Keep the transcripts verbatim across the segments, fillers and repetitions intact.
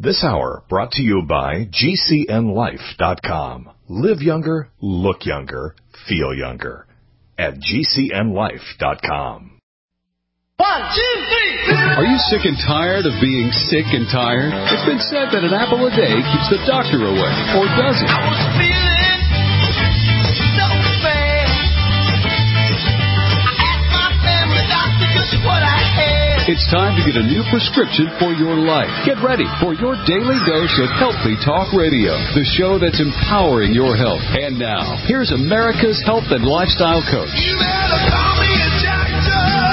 This hour brought to you by G C N life dot com. Live younger, look younger, feel younger. At G C N life dot com. One, two, three. Are you sick and tired of being sick and tired? It's been said that an apple a day keeps the doctor away. Or does it? I was feeling so bad. I asked my family doctor just what I had. It's time to get a new prescription for your life. Get ready for your daily dose of Healthy Talk Radio, the show that's empowering your health. And now, here's America's health and lifestyle coach. You better call me a doctor.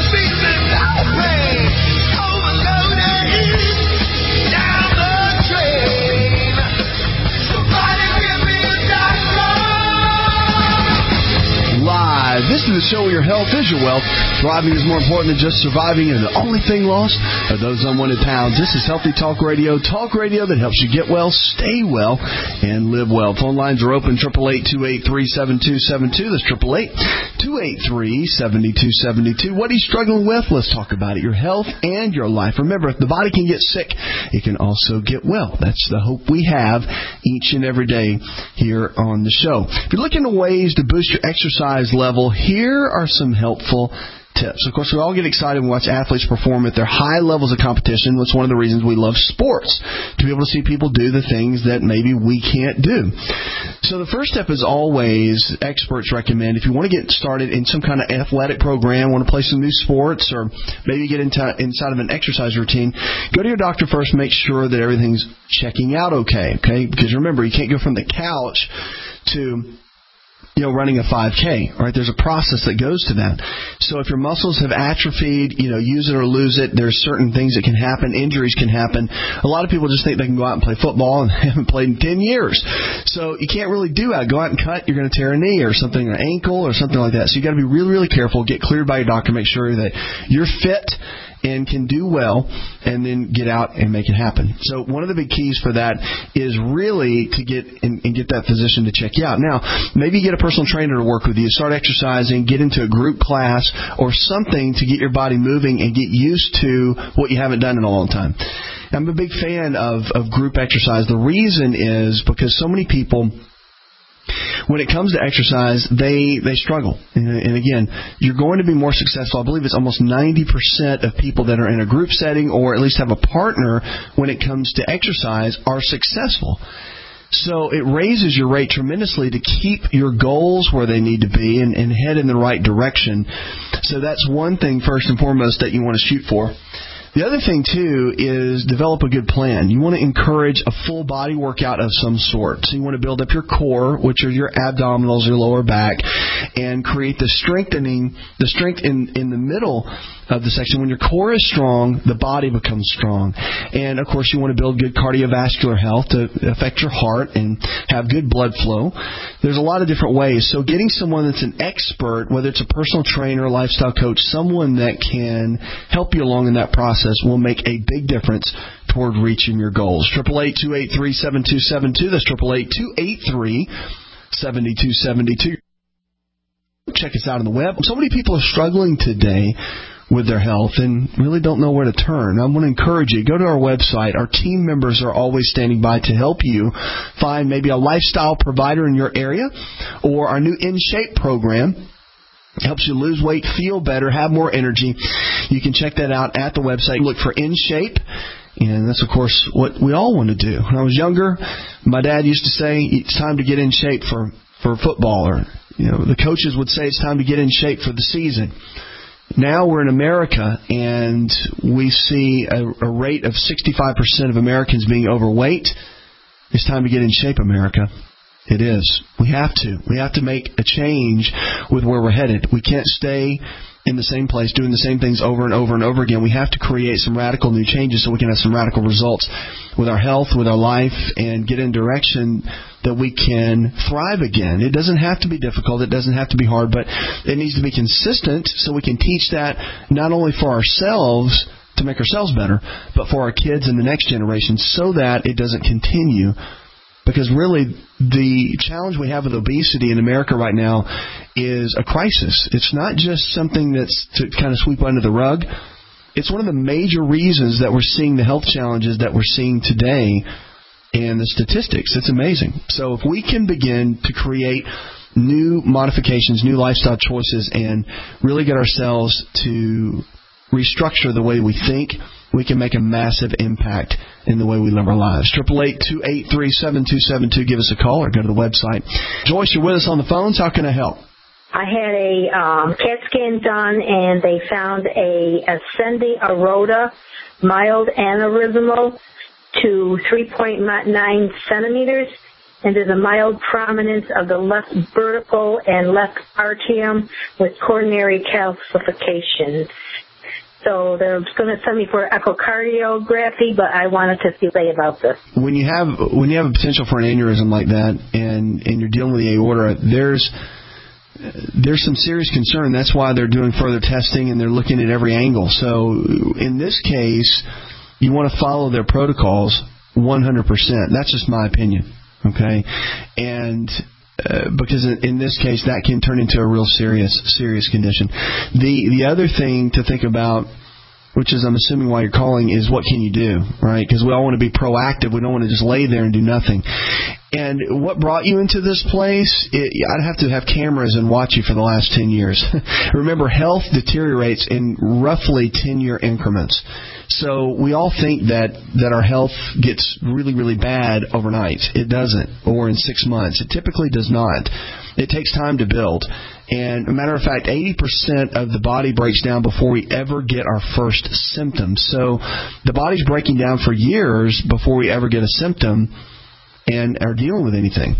This is the show where your health is your wealth. Thriving is more important than just surviving, and the only thing lost are those unwanted pounds. This is Healthy Talk Radio, talk radio that helps you get well, stay well, and live well. Phone lines are open, eight eight eight, two eight three, seven two seven two. That's eight eight eight, two eight three, seven two seven two. What are you struggling with? Let's talk about it. Your health and your life. Remember, if the body can get sick, it can also get well. That's the hope we have each and every day here on the show. If you're looking for ways to boost your exercise level, here are some helpful tips. Of course, we all get excited when we watch athletes perform at their high levels of competition. That's one of the reasons we love sports, to be able to see people do the things that maybe we can't do. So the first step is always, experts recommend, if you want to get started in some kind of athletic program, want to play some new sports, or maybe get into inside of an exercise routine, go to your doctor first, make sure that everything's checking out okay, okay? Because remember, you can't go from the couch to you know, running a five K, all right? There's a process that goes to that. So if your muscles have atrophied, you know, use it or lose it, there's certain things that can happen. Injuries can happen. A lot of people just think they can go out and play football and haven't played in ten years. So you can't really do that. Go out and cut, you're going to tear a knee or something, or an ankle or something like that. So you got to be really, really careful. Get cleared by your doctor. Make sure that you're fit and can do well, and then get out and make it happen. So one of the big keys for that is really to get and, and get that physician to check you out. Now, maybe get a personal trainer to work with you. Start exercising, get into a group class or something to get your body moving and get used to what you haven't done in a long time. I'm a big fan of, of group exercise. The reason is because so many people, when it comes to exercise, they, they struggle. And, and again, you're going to be more successful. I believe it's almost ninety percent of people that are in a group setting or at least have a partner when it comes to exercise are successful. So it raises your rate tremendously to keep your goals where they need to be and, and head in the right direction. So that's one thing, first and foremost, that you want to shoot for. The other thing, too, is develop a good plan. You want to encourage a full body workout of some sort. So you want to build up your core, which are your abdominals, your lower back, and create the strengthening, the strength in, in the middle of the section. When your core is strong, the body becomes strong. And, of course, you want to build good cardiovascular health to affect your heart and have good blood flow. There's a lot of different ways. So getting someone that's an expert, whether it's a personal trainer, lifestyle coach, someone that can help you along in that process, will make a big difference toward reaching your goals. eight eight eight, two eight three, seven two seven two. That's eight eight eight, two eight three, seven two seven two. Check us out on the web. So many people are struggling today with their health and really don't know where to turn. I want to encourage you, go to our website. Our team members are always standing by to help you find maybe a lifestyle provider in your area, or our new In Shape program. It helps you lose weight, feel better, have more energy. You can check that out at the website. Look for In Shape, and that's, of course, what we all want to do. When I was younger, my dad used to say, it's time to get in shape for, for football. Or, you know, the coaches would say it's time to get in shape for the season. Now we're in America, and we see a, a rate of sixty-five percent of Americans being overweight. It's time to get in shape, America. It is. We have to. We have to make a change with where we're headed. We can't stay in the same place doing the same things over and over and over again. We have to create some radical new changes so we can have some radical results with our health, with our life, and get in direction that we can thrive again. It doesn't have to be difficult. It doesn't have to be hard, but it needs to be consistent so we can teach that not only for ourselves to make ourselves better, but for our kids and the next generation so that it doesn't continue. Because really, the challenge we have with obesity in America right now is a crisis. It's not just something that's to kind of sweep under the rug. it's one of the major reasons that we're seeing the health challenges that we're seeing today and the statistics. It's amazing. So if we can begin to create new modifications, new lifestyle choices, and really get ourselves to restructure the way we think, we can make a massive impact in the way we live our lives. eight eight eight, two eight three, seven two seven two. Give us a call or go to the website. Joyce, you're with us on the phones. How can I help? I had a um, CAT scan done, and they found a ascending aorta, mild aneurysmal to three point nine centimeters, and there's a mild prominence of the left vertical and left atrium with coronary calcifications. So they're going to send me for echocardiography, but I wanted to see what they say about this. When you have when you have a potential for an aneurysm like that, and, and you're dealing with the aorta, there's there's some serious concern. That's why they're doing further testing and they're looking at every angle. So in this case, you want to follow their protocols one hundred percent. That's just my opinion, okay? And uh, because in, in this case, that can turn into a real serious, serious condition. The the other thing to think about, which is I'm assuming why you're calling, is what can you do, right? Because we all want to be proactive. We don't want to just lay there and do nothing. And what brought you into this place, it, I'd have to have cameras and watch you for the last ten years. Remember, health deteriorates in roughly ten-year increments. So we all think that, that our health gets really, really bad overnight. It doesn't, or in six months. It typically does not. It takes time to build. And a matter of fact, eighty percent of the body breaks down before we ever get our first symptoms. So the body's breaking down for years before we ever get a symptom and are dealing with anything.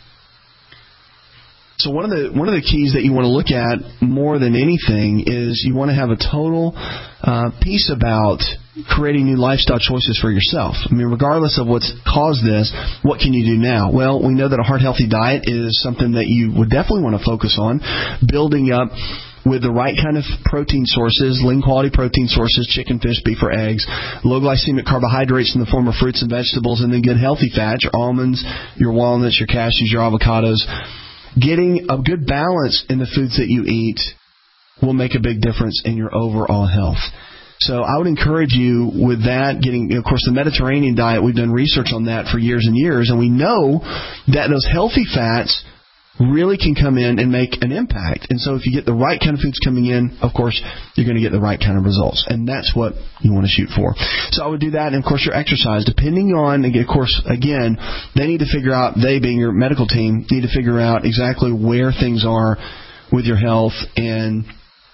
So one of the one of the keys that you want to look at more than anything is you want to have a total uh, piece about creating new lifestyle choices for yourself. I mean, regardless of what's caused this, what can you do now? Well, we know that a heart-healthy diet is something that you would definitely want to focus on, building up with the right kind of protein sources, lean quality protein sources, chicken, fish, beef, or eggs, low glycemic carbohydrates in the form of fruits and vegetables, and then good healthy fats, your almonds, your walnuts, your cashews, your avocados. Getting a good balance in the foods that you eat will make a big difference in your overall health. So I would encourage you with that, getting, of course, the Mediterranean diet, we've done research on that for years and years, and we know that those healthy fats really can come in and make an impact. And so if you get the right kind of foods coming in, of course, you're going to get the right kind of results. And that's what you want to shoot for. So I would do that. And, of course, your exercise, depending on, and of course, again, they need to figure out, they being your medical team, need to figure out exactly where things are with your health and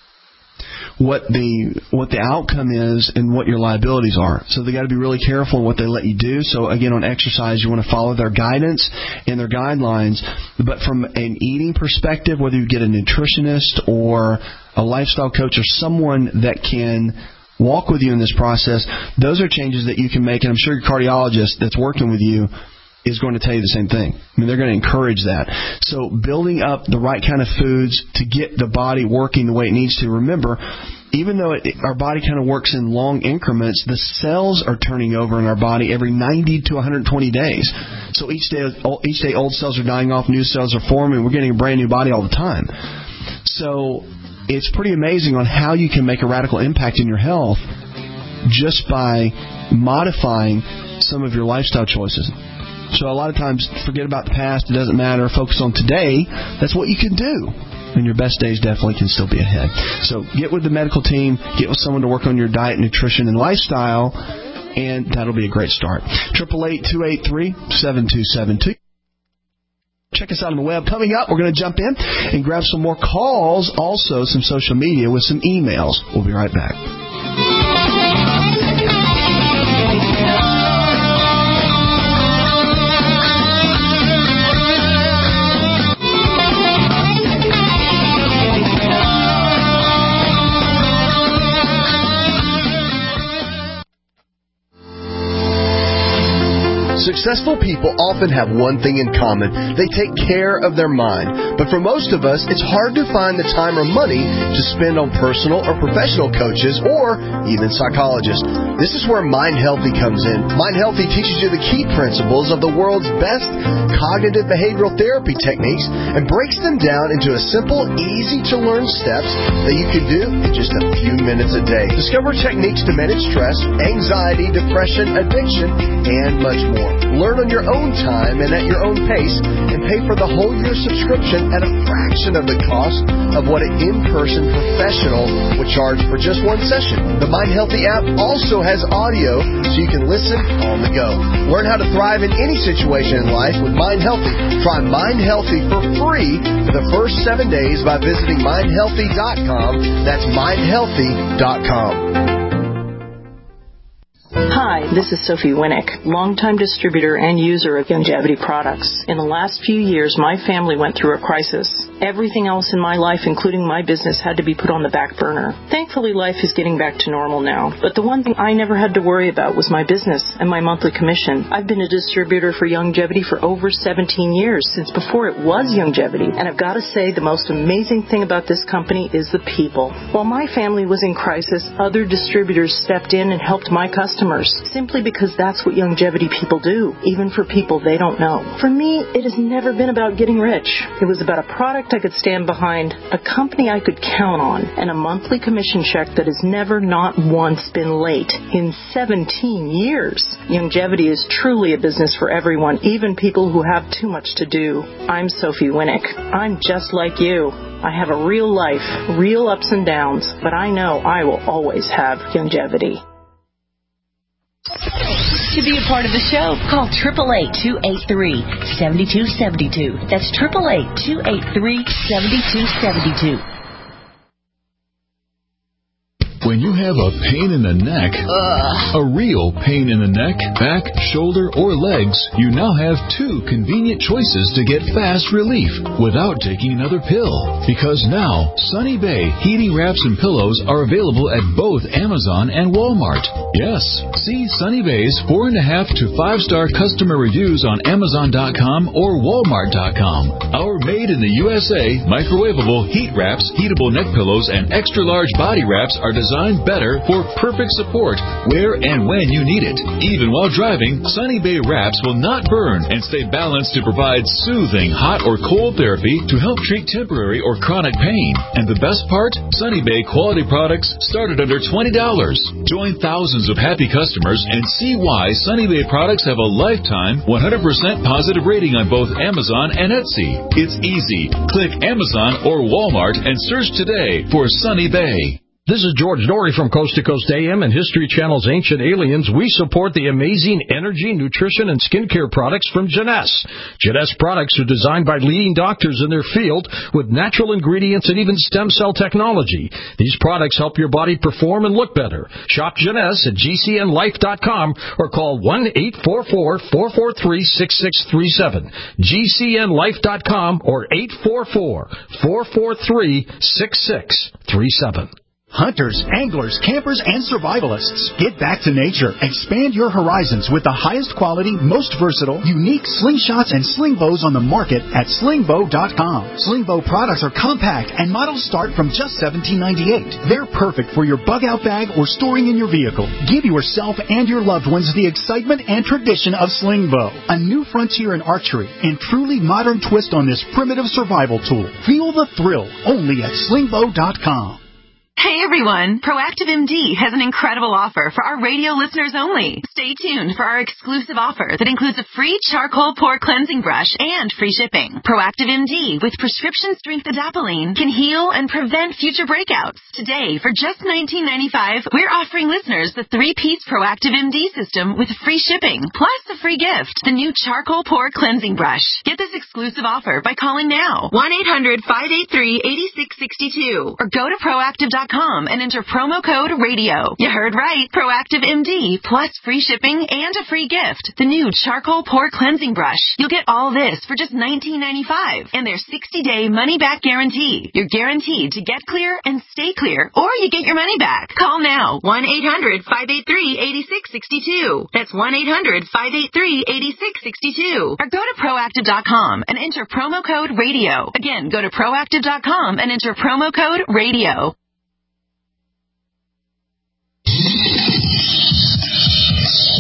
what the what the outcome is and what your liabilities are. So they got to be really careful in what they let you do. So again, on exercise, you want to follow their guidance and their guidelines. But from an eating perspective, whether you get a nutritionist or a lifestyle coach or someone that can walk with you in this process, those are changes that you can make. And I'm sure your cardiologist that's working with you is going to tell you the same thing. I mean, they're going to encourage that. So building up the right kind of foods to get the body working the way it needs to. Remember, even though it, our body kind of works in long increments, the cells are turning over in our body every ninety to one hundred twenty days. So each day, each day old cells are dying off, new cells are forming, we're getting a brand new body all the time. So it's pretty amazing on how you can make a radical impact in your health just by modifying some of your lifestyle choices. So a lot of times, forget about the past. It doesn't matter. Focus on today. That's what you can do. And your best days definitely can still be ahead. So get with the medical team. Get with someone to work on your diet, nutrition, and lifestyle. And that'll be a great start. eight eight eight, two eight three, seven two seven two. Check us out on the web. Coming up, we're going to jump in and grab some more calls. Also, some social media with some emails. We'll be right back. Successful people often have one thing in common. They take care of their mind. But for most of us, it's hard to find the time or money to spend on personal or professional coaches or even psychologists. This is where Mind Healthy comes in. Mind Healthy teaches you the key principles of the world's best cognitive behavioral therapy techniques and breaks them down into a simple, easy-to-learn steps that you can do in just a few minutes a day. Discover techniques to manage stress, anxiety, depression, addiction, and much more. Learn on your own time and at your own pace, and pay for the whole year subscription at a fraction of the cost of what an in-person professional would charge for just one session. The Mind Healthy app also has audio so you can listen on the go. Learn how to thrive in any situation in life with Mind Healthy. Try Mind Healthy for free for the first seven days by visiting mind healthy dot com. That's mind healthy dot com. Hi, this is Sophie Winnick, longtime distributor and user of Youngevity products. In the last few years, my family went through a crisis. Everything else in my life, including my business, had to be put on the back burner. Thankfully, life is getting back to normal now. But the one thing I never had to worry about was my business and my monthly commission. I've been a distributor for Youngevity for over seventeen years, since before it was Youngevity. And I've got to say, the most amazing thing about this company is the people. While my family was in crisis, other distributors stepped in and helped my customers, simply because that's what Youngevity people do, even for people they don't know. For me, it has never been about getting rich. It was about a product I could stand behind, a company I could count on, and a monthly commission check that has never not once been late in seventeen years. Youngevity is truly a business for everyone, even people who have too much to do. I'm Sophie Winnick. I'm just like you. I have a real life, real ups and downs, but I know I will always have Youngevity. To be a part of the show, call eight eight eight, two eight three, seven two seven two. That's eight eight eight, two eight three, seven two seven two. When you have a pain in the neck, Ugh. a real pain in the neck, back, shoulder, or legs, you now have two convenient choices to get fast relief without taking another pill. Because now, Sunny Bay heating wraps and pillows are available at both Amazon and Walmart. Yes, see Sunny Bay's four and a half to five star customer reviews on Amazon dot com or Walmart dot com. Our made in the U S A microwavable heat wraps, heatable neck pillows, and extra large body wraps are designed better for perfect support where and when you need it. Even while driving, Sunny Bay wraps will not burn and stay balanced to provide soothing hot or cold therapy to help treat temporary or chronic pain. And the best part? Sunny Bay quality products start at under twenty dollars. Join thousands of happy customers and see why Sunny Bay products have a lifetime one hundred percent positive rating on both Amazon and Etsy. It's easy. Click Amazon or Walmart and search today for Sunny Bay. This is George Norrie from Coast to Coast A M and History Channel's Ancient Aliens. We support the amazing energy, nutrition, and skincare products from Jeunesse. Jeunesse products are designed by leading doctors in their field with natural ingredients and even stem cell technology. These products help your body perform and look better. Shop Jeunesse at G C N life dot com or call one eight four four, four four three, six six three seven. G C N life dot com or eight four four, four four three, six six three seven. Hunters, anglers, campers, and survivalists, get back to nature. Expand your horizons with the highest quality, most versatile, unique slingshots and sling bows on the market at sling bow dot com. Sling bow products are compact and models start from just seventeen ninety-eight. They're perfect for your bug-out bag or storing in your vehicle. Give yourself and your loved ones the excitement and tradition of sling bow, a new frontier in archery and truly modern twist on this primitive survival tool. Feel the thrill only at sling bow dot com. Hey everyone, Proactive M D has an incredible offer for our radio listeners only. Stay tuned for our exclusive offer that includes a free charcoal pore cleansing brush and free shipping. Proactive M D with prescription strength adapalene can heal and prevent future breakouts. Today, for just nineteen ninety-five dollars, we're offering listeners the three-piece Proactive M D system with free shipping, plus a free gift, the new charcoal pore cleansing brush. Get this exclusive offer by calling now, one eight hundred, five eight three, eight six six two, or go to proactive dot com and enter promo code radio. You heard right. Proactive M D plus free shipping and a free gift. The new charcoal pore cleansing brush. You'll get all this for just nineteen ninety-five dollars and their sixty day money back guarantee. You're guaranteed to get clear and stay clear, or you get your money back. Call now, one eight hundred, five eight three, eight six six two. That's one eight hundred, five eight three, eight six six two. Or go to proactive dot com and enter promo code radio. Again, go to proactive dot com and enter promo code radio.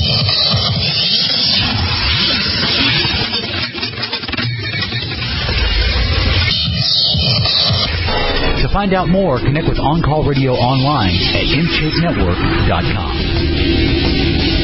To find out more, connect with On Call Radio online at in shape network dot com.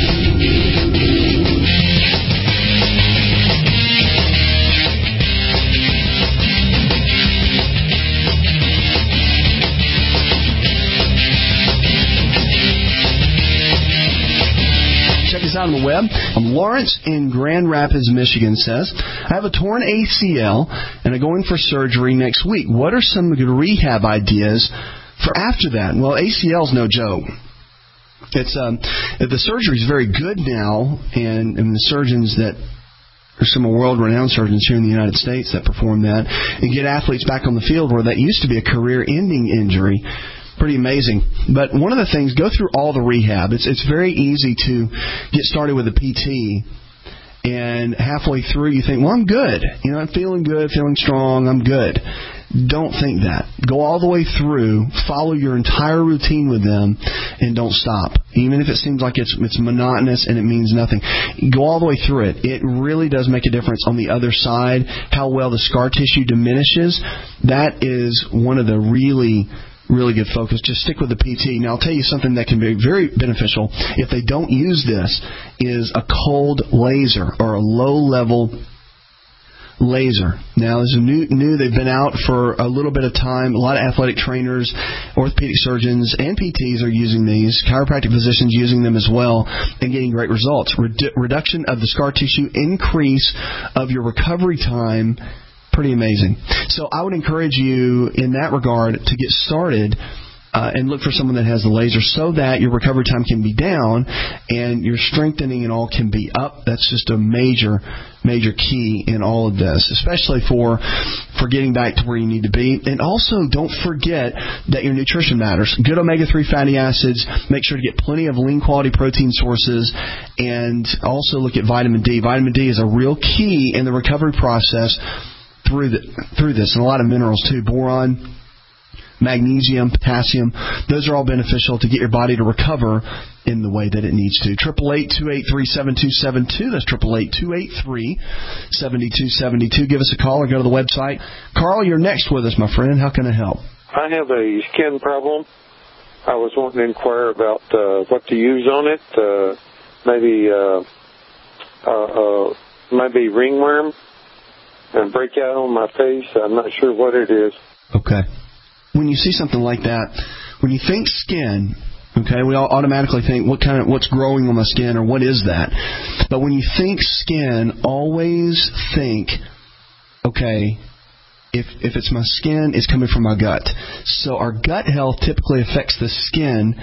Out on the web. Um, Lawrence in Grand Rapids, Michigan says, I have a torn A C L and I'm going for surgery next week. What are some good rehab ideas for after that? Well, A C L is no joke. It's um, the surgery is very good now, and, and the surgeons that there's some world-renowned surgeons here in the United States that perform that and get athletes back on the field where that used to be a career-ending injury. Pretty amazing. But one of the things, go through all the rehab. It's it's very easy to get started with a P T, and halfway through you think, well, I'm good. You know, I'm feeling good, feeling strong, I'm good. Don't think that. Go all the way through, follow your entire routine with them, and don't stop. Even if it seems like it's it's monotonous and it means nothing. Go all the way through it. It really does make a difference on the other side, how well the scar tissue diminishes. That is one of the really... really good focus. Just stick with the P T. Now, I'll tell you something that can be very beneficial if they don't use this is a cold laser or a low-level laser. Now, this is new, new. They've been out for a little bit of time. A lot of athletic trainers, orthopedic surgeons, and P Ts are using these. Chiropractic physicians using them as well and getting great results. Redu- reduction of the scar tissue, increase of your recovery time. Pretty amazing. So I would encourage you in that regard to get started uh, and look for someone that has the laser so that your recovery time can be down and your strengthening and all can be up. That's just a major, major key in all of this, especially for for getting back to where you need to be. And also, don't forget that your nutrition matters. Good omega three fatty acids. Make sure to get plenty of lean quality protein sources, and also look at vitamin D. Vitamin D is a real key in the recovery process through the, through this, and a lot of minerals too. Boron, magnesium, potassium, those are all beneficial to get your body to recover in the way that it needs to. triple eight, two eight three, seven two seven two. That's triple eight, two eight three, seven two seven two. Give us a call or go to the website. Carl, you're next with us, my friend. How can I help? I have a skin problem. I was wanting to inquire about uh, what to use on it. Uh, maybe uh, uh, uh, maybe ringworm and break out on my face. I'm not sure what it is. Okay. When you see something like that, when you think skin, okay, we all automatically think what kind of what's growing on my skin or what is that. But when you think skin, always think, okay, if if it's my skin, it's coming from my gut. So our gut health typically affects the skin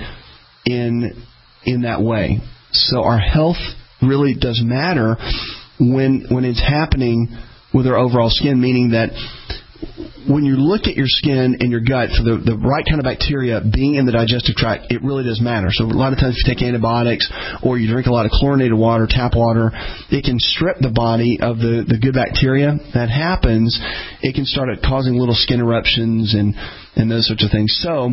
in in that way. So our health really does matter when when it's happening with our overall skin, meaning that when you look at your skin and your gut for the, the right kind of bacteria being in the digestive tract, it really does matter. So a lot of times if you take antibiotics or you drink a lot of chlorinated water, tap water, it can strip the body of the, the good bacteria. That happens, it can start causing little skin eruptions and, and those sorts of things. So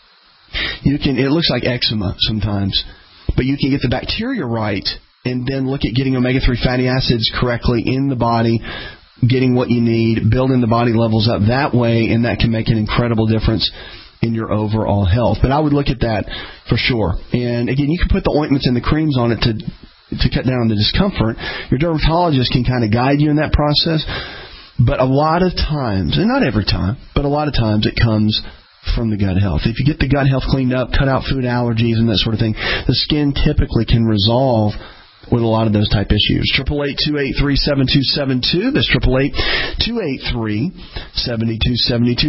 you can, it looks like eczema sometimes, but you can get the bacteria right and then look at getting omega three fatty acids correctly in the body, getting what you need, building the body levels up that way, and that can make an incredible difference in your overall health. But I would look at that for sure. And again, you can put the ointments and the creams on it to to cut down on the discomfort. Your dermatologist can kind of guide you in that process. But a lot of times, and not every time, but a lot of times it comes from the gut health. If you get the gut health cleaned up, cut out food allergies and that sort of thing, the skin typically can resolve with a lot of those type issues. triple eight, two eight three, seven two seven two. That's triple eight, two eight three, seven two seven two.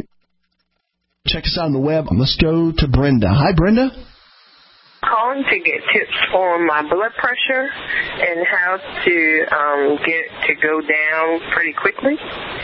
Check us out on the web. Let's go to Brenda. Hi, Brenda. Calling to get tips on my blood pressure and how to um, get to go down pretty quickly.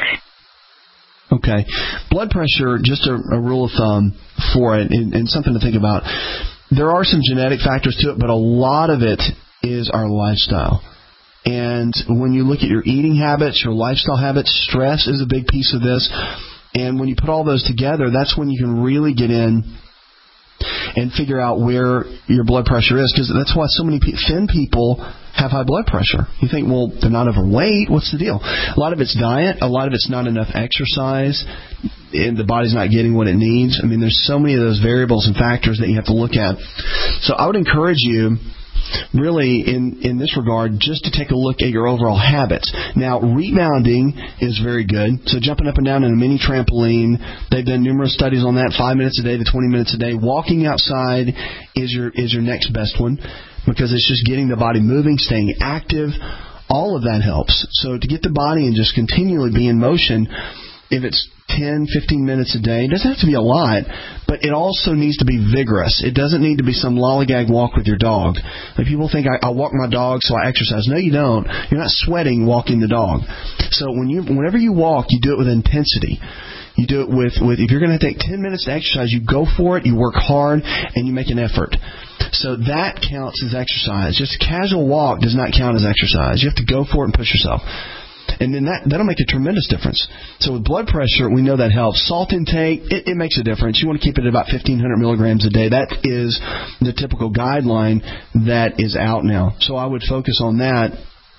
Okay. Blood pressure, just a, a rule of thumb for it, and, and something to think about. There are some genetic factors to it, but a lot of it is our lifestyle. And when you look at your eating habits, your lifestyle habits, stress is a big piece of this. And when you put all those together, that's when you can really get in and figure out where your blood pressure is, because that's why so many thin people have high blood pressure. You think, well, they're not overweight. What's the deal? A lot of it's diet. A lot of it's not enough exercise, and the body's not getting what it needs. I mean, there's so many of those variables and factors that you have to look at. So I would encourage you, really, in, in this regard, just to take a look at your overall habits. Now, rebounding is very good. So jumping up and down in a mini trampoline, they've done numerous studies on that, five minutes a day to twenty minutes a day. Walking outside is your is your next best one, because it's just getting the body moving, staying active. All of that helps. So to get the body and just continually be in motion, if it's ten, fifteen minutes a day, it doesn't have to be a lot, but it also needs to be vigorous. It doesn't need to be some lollygag walk with your dog. Like, people think, I, I walk my dog so I exercise. No, you don't. You're not sweating walking the dog. So when you, whenever you walk, you do it with intensity. You do it with, with if you're going to take ten minutes to exercise, you go for it, you work hard, and you make an effort. So that counts as exercise. Just a casual walk does not count as exercise. You have to go for it and push yourself. And then that, that'll make a tremendous difference. So with blood pressure, we know that helps. Salt intake, it, it makes a difference. You want to keep it at about fifteen hundred milligrams a day. That is the typical guideline that is out now. So I would focus on that.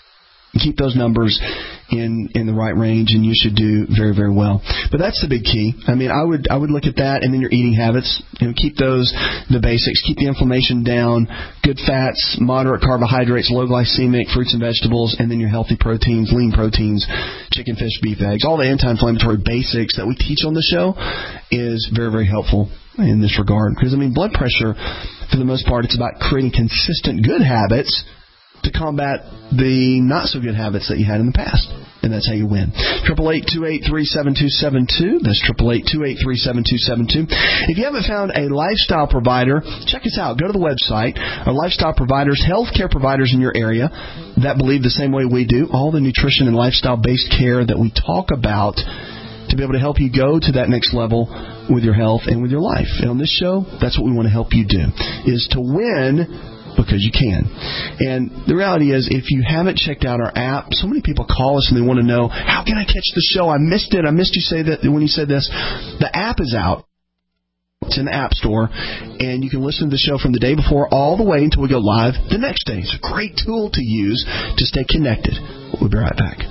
Keep those numbers in, in the right range, and you should do very, very well. But that's the big key. I mean, I would I would look at that, and then your eating habits. You know, keep those the basics. Keep the inflammation down. Good fats, moderate carbohydrates, low glycemic, fruits and vegetables, and then your healthy proteins, lean proteins, chicken, fish, beef, eggs. All the anti-inflammatory basics that we teach on the show is very, very helpful in this regard. Because, I mean, blood pressure, for the most part, it's about creating consistent good habits to combat the not-so-good habits that you had in the past. And that's how you win. eight eight eight, two eight three, seven two seven two. That's eight eight eight, two eight three, seven two seven two. If you haven't found a lifestyle provider, check us out. Go to the website. Our lifestyle providers, healthcare providers in your area that believe the same way we do, all the nutrition and lifestyle-based care that we talk about to be able to help you go to that next level with your health and with your life. And on this show, that's what we want to help you do, is to win because you can. And the reality is, if you haven't checked out our app, so many people call us and they want to know, how can I catch the show? I missed it. I missed you say that when you said this. The app is out. It's in the App Store, and you can listen to the show from the day before all the way until we go live the next day. It's a great tool to use to stay connected. We'll be right back.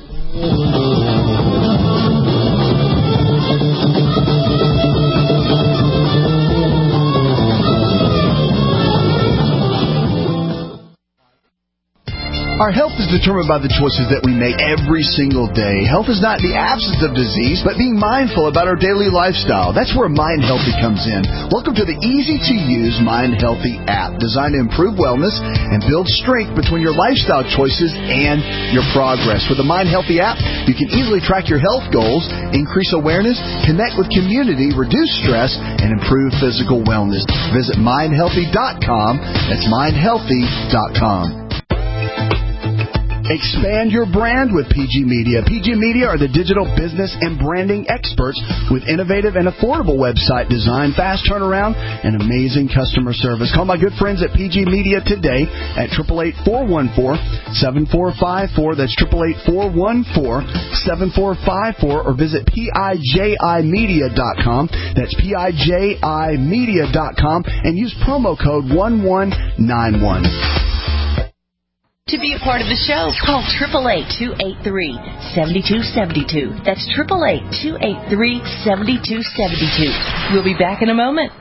Our health is determined by the choices that we make every single day. Health is not the absence of disease, but being mindful about our daily lifestyle. That's where Mind Healthy comes in. Welcome to the easy-to-use Mind Healthy app, designed to improve wellness and build strength between your lifestyle choices and your progress. With the Mind Healthy app, you can easily track your health goals, increase awareness, connect with community, reduce stress, and improve physical wellness. Visit mind healthy dot com. That's mind healthy dot com. Expand your brand with P G Media. P G Media are the digital business and branding experts with innovative and affordable website design, fast turnaround, and amazing customer service. Call my good friends at P G Media today at eight eight eight, four one four, seven four five four. That's eight eight eight, four one four, seven four five four, or visit P I J I media dot com. That's P I J I media dot com, and use promo code one one nine one. To be a part of the show, call eight eight eight, two eight three, seven two seven two. That's eight eight eight, two eight three, seven two seven two. We'll be back in a moment.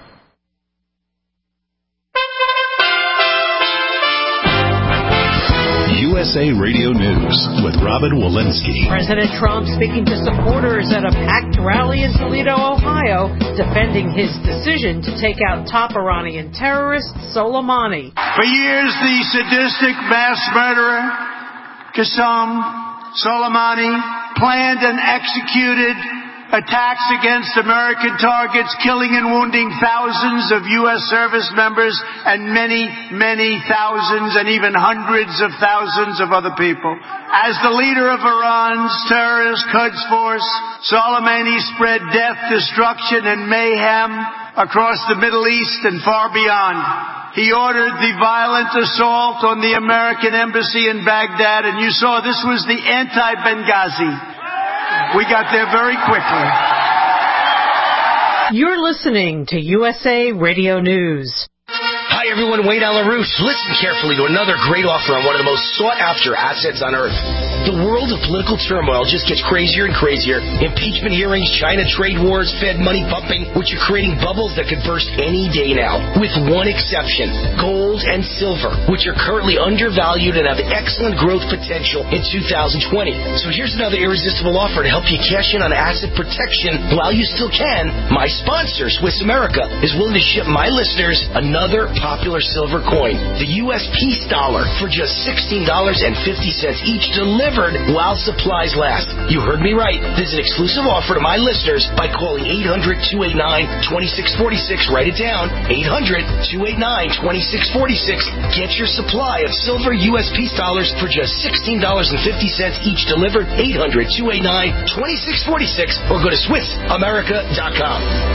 U S A Radio News with Robin Walensky. President Trump speaking to supporters at a packed rally in Toledo, Ohio, defending his decision to take out top Iranian terrorist Soleimani. For years, the sadistic mass murderer Qasem Soleimani planned and executed attacks against American targets, killing and wounding thousands of U S service members and many, many thousands and even hundreds of thousands of other people. As the leader of Iran's terrorist Quds Force, Soleimani spread death, destruction, and mayhem across the Middle East and far beyond. He ordered the violent assault on the American embassy in Baghdad, and you saw this was the anti-Benghazi. We got there very quickly. You're listening to U S A Radio News. Hi, everyone. Wade Alarouche. Listen carefully to another great offer on one of the most sought-after assets on earth. The world of political turmoil just gets crazier and crazier. Impeachment hearings, China trade wars, Fed money pumping, which are creating bubbles that could burst any day now. With one exception, gold and silver, which are currently undervalued and have excellent growth potential in two thousand twenty. So here's another irresistible offer to help you cash in on asset protection while you still can. My sponsor, Swiss America, is willing to ship my listeners another popular silver coin, the U S Peace Dollar, for just sixteen dollars and fifty cents each, delivered while supplies last. You heard me right. This is an exclusive offer to my listeners by calling eight hundred, two eight nine, two six four six. Write it down, eight hundred, two eight nine, two six four six. Get your supply of silver U S Peace Dollars for just sixteen dollars and fifty cents each, delivered, eight hundred, two eight nine, two six four six, or go to Swiss America dot com.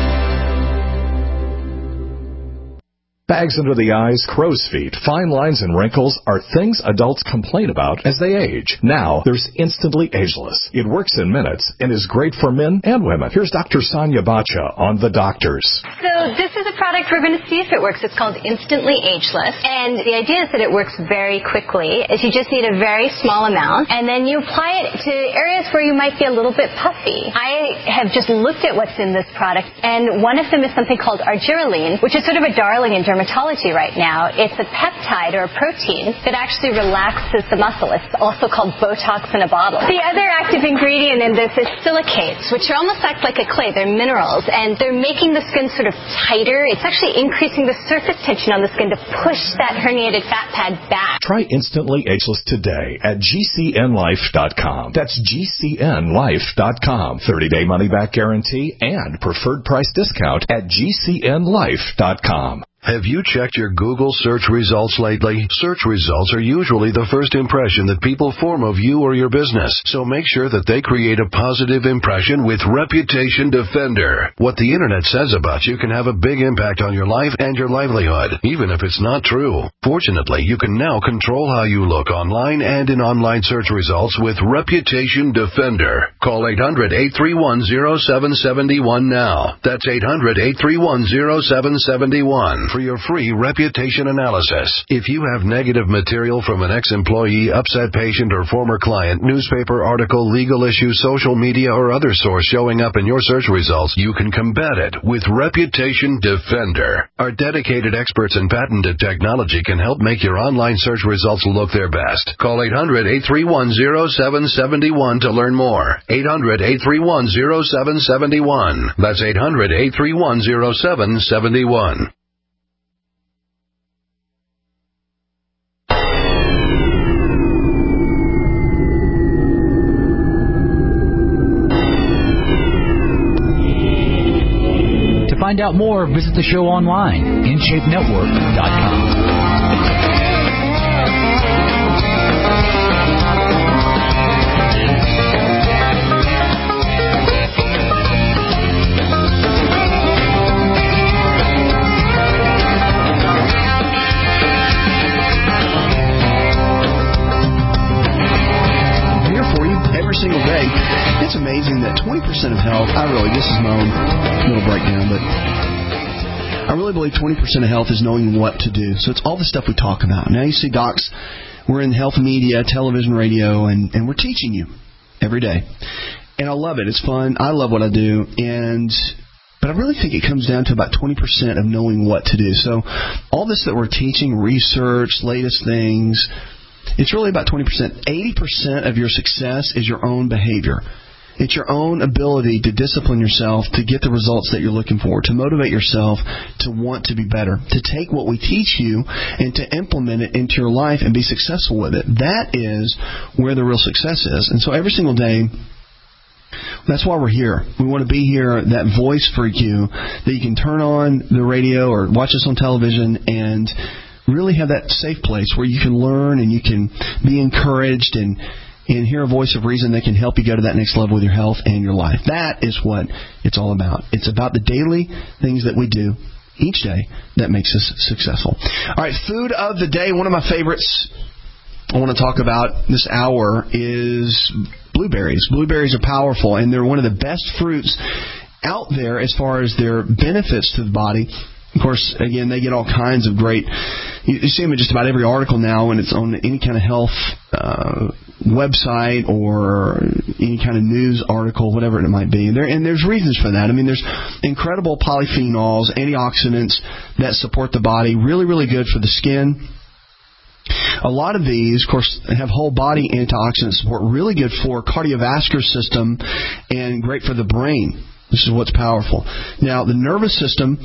Bags under the eyes, crow's feet, fine lines, and wrinkles are things adults complain about as they age. Now, there's Instantly Ageless. It works in minutes and is great for men and women. Here's Doctor Sonia Bacha on The Doctors. So this is a product we're going to see if it works. It's called Instantly Ageless. And the idea is that it works very quickly. Is you just need a very small amount, and then you apply it to areas where you might be a little bit puffy. I have just looked at what's in this product, and one of them is something called argireline, which is sort of a darling in dermatology right now. It's a peptide or a protein that actually relaxes the muscle. It's also called Botox in a bottle. The other active ingredient in this is silicates, which are almost act like a clay. They're minerals, and they're making the skin sort of tighter. It's actually increasing the surface tension on the skin to push that herniated fat pad back. Try Instantly Ageless today at G C N life dot com. That's G C N life dot com. thirty-day money-back guarantee and preferred price discount at G C N life dot com. Have you checked your Google search results lately? Search results are usually the first impression that people form of you or your business, so make sure that they create a positive impression with Reputation Defender. What the internet says about you can have a big impact on your life and your livelihood, even if it's not true. Fortunately, you can now control how you look online and in online search results with Reputation Defender. Call eight hundred, eight three one, zero seven seven one now. That's eight hundred, eight three one, zero seven seven one. For your free reputation analysis. If you have negative material from an ex-employee, upset patient, or former client, newspaper article, legal issue, social media, or other source showing up in your search results, you can combat it with Reputation Defender. Our dedicated experts in patented technology can help make your online search results look their best. Call eight hundred, eight three one, zero seven seven one to learn more. eight hundred, eight three one, zero seven seven one. That's eight hundred, eight three one, zero seven seven one. To find out more, visit the show online, in shape network dot com. Single day. It's amazing that twenty percent of health, I really, this is my own little breakdown, but I really believe twenty percent of health is knowing what to do. So it's all the stuff we talk about. Now you see docs, we're in health media, television, radio, and, and we're teaching you every day. And I love it. It's fun. I love what I do. And But I really think it comes down to about twenty percent of knowing what to do. So all this that we're teaching, research, latest things, it's really about twenty percent. eighty percent of your success is your own behavior. It's your own ability to discipline yourself to get the results that you're looking for, to motivate yourself to want to be better, to take what we teach you and to implement it into your life and be successful with it. That is where the real success is. And so every single day, that's why we're here. We want to be here, that voice for you, that you can turn on the radio or watch us on television and really have that safe place where you can learn and you can be encouraged and and hear a voice of reason that can help you go to that next level with your health and your life. That is what it's all about. It's about the daily things that we do each day that makes us successful. All right, food of the day. One of my favorites I want to talk about this hour is blueberries. Blueberries are powerful, and they're one of the best fruits out there as far as their benefits to the body. Of course, again, they get all kinds of great, you, you see them in just about every article now, and it's on any kind of health uh, website or any kind of news article, whatever it might be. There, and there's reasons for that. I mean, there's incredible polyphenols, antioxidants that support the body, really, really good for the skin. A lot of these, of course, have whole body antioxidant support, really good for cardiovascular system and great for the brain. This is what's powerful. Now, the nervous system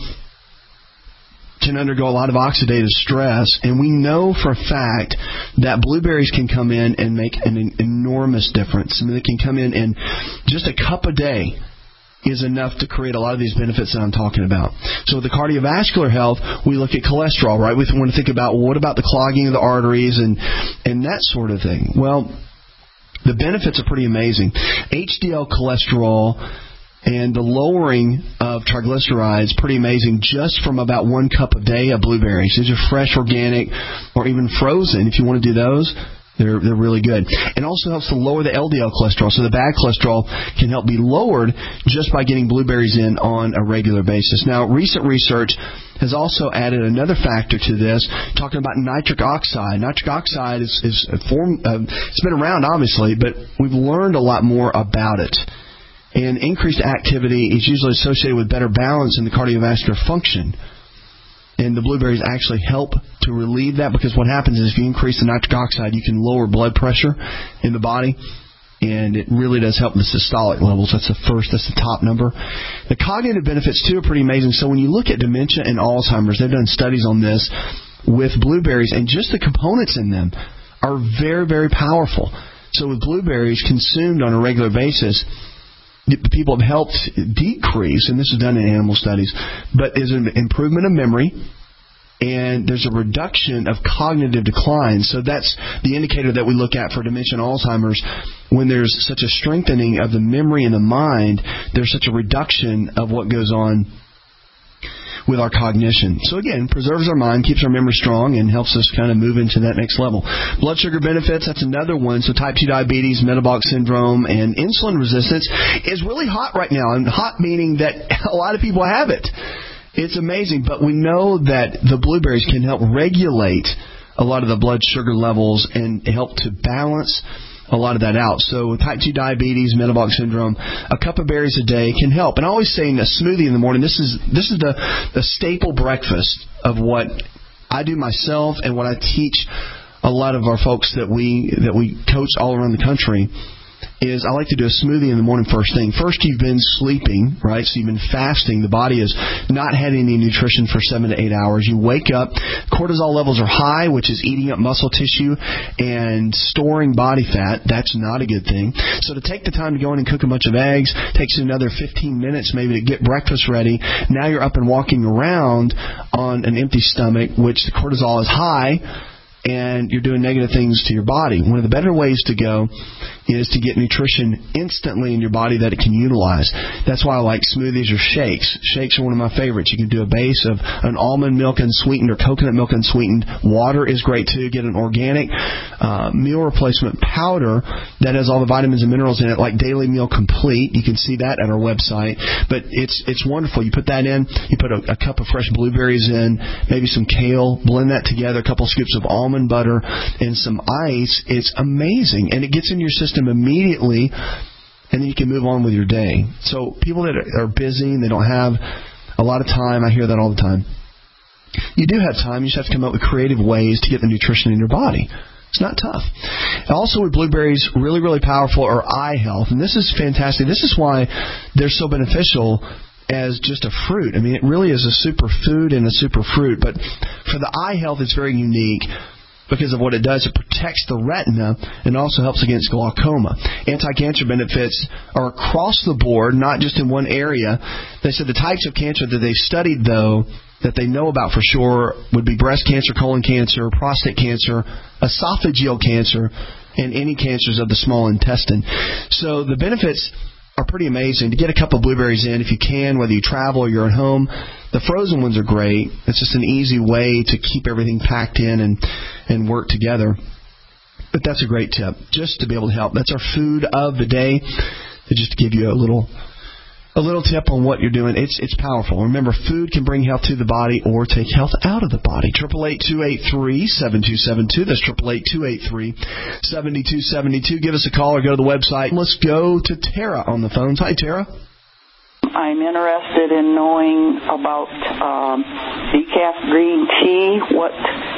can undergo a lot of oxidative stress, and we know for a fact that blueberries can come in and make an enormous difference. I mean, they can come in and just a cup a day is enough to create a lot of these benefits that I'm talking about. So with the cardiovascular health, we look at cholesterol, right? We want to think about, well, what about the clogging of the arteries and, and that sort of thing. Well, the benefits are pretty amazing. H D L cholesterol and the lowering of triglycerides, pretty amazing, just from about one cup a day of blueberries. These are fresh, organic, or even frozen. If you want to do those, they're they're really good. It also helps to lower the L D L cholesterol, so the bad cholesterol can help be lowered just by getting blueberries in on a regular basis. Now, recent research has also added another factor to this, talking about nitric oxide. Nitric oxide is, is a form, uh, it's been around, obviously, but we've learned a lot more about it. And increased activity is usually associated with better balance in the cardiovascular function. And the blueberries actually help to relieve that, because what happens is if you increase the nitric oxide, you can lower blood pressure in the body. And it really does help the systolic levels. That's the first, that's the top number. The cognitive benefits, too, are pretty amazing. So when you look at dementia and Alzheimer's, they've done studies on this with blueberries, and just the components in them are very, very powerful. So with blueberries consumed on a regular basis, people have helped decrease, and this is done in animal studies, but there's an improvement of memory, and there's a reduction of cognitive decline. So that's the indicator that we look at for dementia and Alzheimer's. When there's such a strengthening of the memory and the mind, there's such a reduction of what goes on with our cognition. So again, preserves our mind, keeps our memory strong, and helps us kind of move into that next level. Blood sugar benefits, that's another one. So type two diabetes, metabolic syndrome, and insulin resistance is really hot right now. And hot meaning that a lot of people have it. It's amazing. But we know that the blueberries can help regulate a lot of the blood sugar levels and help to balance a lot of that out. So type two diabetes, metabolic syndrome, a cup of berries a day can help. And I always say in a smoothie in the morning, this is this is the, the staple breakfast of what I do myself and what I teach a lot of our folks that we that we coach all around the country. Is I like to do a smoothie in the morning first thing. First, you've been sleeping, right? So you've been fasting. The body has not had any nutrition for seven to eight hours. You wake up, cortisol levels are high, which is eating up muscle tissue and storing body fat. That's not a good thing. So to take the time to go in and cook a bunch of eggs takes you another fifteen minutes maybe to get breakfast ready. Now you're up and walking around on an empty stomach, which the cortisol is high, and you're doing negative things to your body. One of the better ways to go is to get nutrition instantly in your body that it can utilize. That's why I like smoothies or shakes. Shakes are one of my favorites. You can do a base of an almond milk unsweetened or coconut milk unsweetened. Water is great too. Get an organic uh, meal replacement powder that has all the vitamins and minerals in it, like Daily Meal Complete. You can see that at our website. But it's it's wonderful. You put that in. You put a, a cup of fresh blueberries in, maybe some kale. Blend that together. A couple scoops of almond butter and some ice. It's amazing, and it gets in your system immediately, and then you can move on with your day. So people that are busy and they don't have a lot of time, I hear that all the time. You do have time. You just have to come up with creative ways to get the nutrition in your body. It's not tough. Also with blueberries, really, really powerful are eye health, and this is fantastic. This is why they're so beneficial as just a fruit. I mean, it really is a super food and a super fruit, but for the eye health, it's very unique. Because of what it does, it protects the retina and also helps against glaucoma. Anti-cancer benefits are across the board, not just in one area. They said the types of cancer that they've studied, though, that they know about for sure would be breast cancer, colon cancer, prostate cancer, esophageal cancer, and any cancers of the small intestine. So the benefits are pretty amazing. To get a cup of blueberries in, if you can, whether you travel or you're at home. The frozen ones are great. It's just an easy way to keep everything packed in and, and work together. But that's a great tip, just to be able to help. That's our food of the day, to just give you a little a a little tip on what you're doing. It's it's powerful. Remember, food can bring health to the body or take health out of the body. Triple eight two eight three seven two seven two. That's triple eight two eight three seven two seven two. Give us a call or go to the website. Let's go to Tara on the phones. Hi, Tara. I'm interested in knowing about um, decaf green tea. What